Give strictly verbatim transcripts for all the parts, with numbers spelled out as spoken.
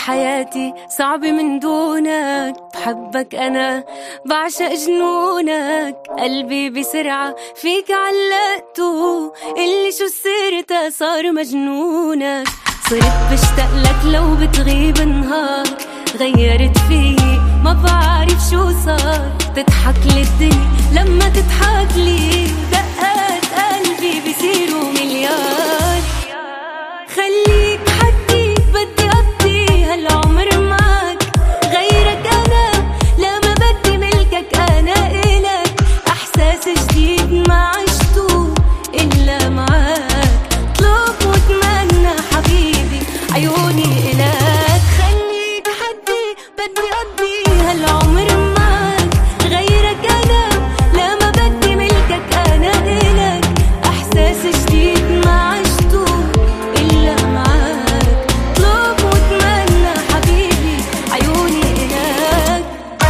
حياتي صعبة من دونك، بحبك أنا بعشق جنونك، قلبي بسرعة فيك علقته، اللي شو صرت صار مجنونك، صرت بشتاق لك لو بتغيب نهار، غيرت فيي ما بعرف شو صار، تضحك لي الدنيا لما تضحك لي، دقات قلبي بيصيروا مليار، خليك حدي بدي أقضي هالعمر معك، غيرك أنا لا ما بدي ملكك، أنا إلك إحساس جديد ما عشته إلا معك، اطلب واتمنى حبيبي عيوني إلك، خليك حدي بدي أقضي هالعمر معك، غيرك أنا لا ما بدي ملكك، أنا إلك إحساس جديد ما عشته إلا معك، اطلب واتمنى حبيبي عيوني إلك.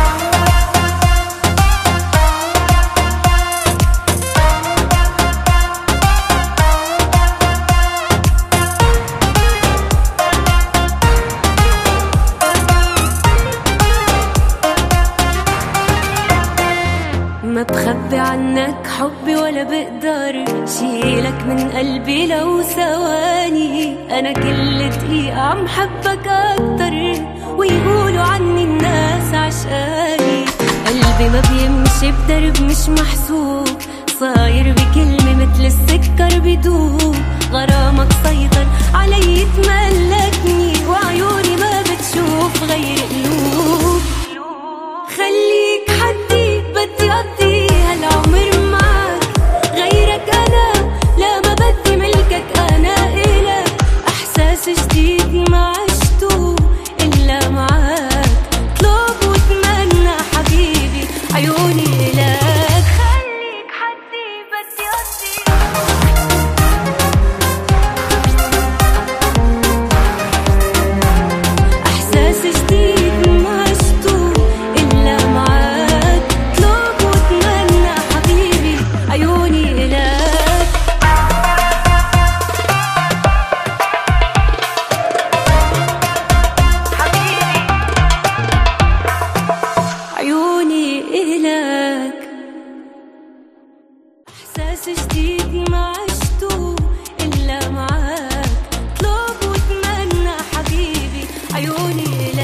ما بخبي عنك حبي ولا بقدر شيلك من قلبي لو ثواني، أنا كل دقيقة عم حبك أكتر، ويقولوا عني الناس عشقاني، قلبي ما بيمشي بدرب مش محسوب، صاير بكلمة متل السكر بدوب، غرامك سيطر علي تملكني، وعيوني ما بتشوف غير قلوب، خليك حدي بدي أقضي هالعمر معك، غيرك أنا لا ما بدي ملكك، أنا إلك إحساس جديد ما عشته إلا معك، اطلب واتمنى حبيبي عيوني إلك، خليك حدي بدي أقضي إحساس جديد ما عشته إلا معك، اطلب واتمنى حبيبي عيوني إلك. عيوني إلك إحساس جديد ما عشته إلا معك، اطلب واتمنى حبيبي عيوني إلك.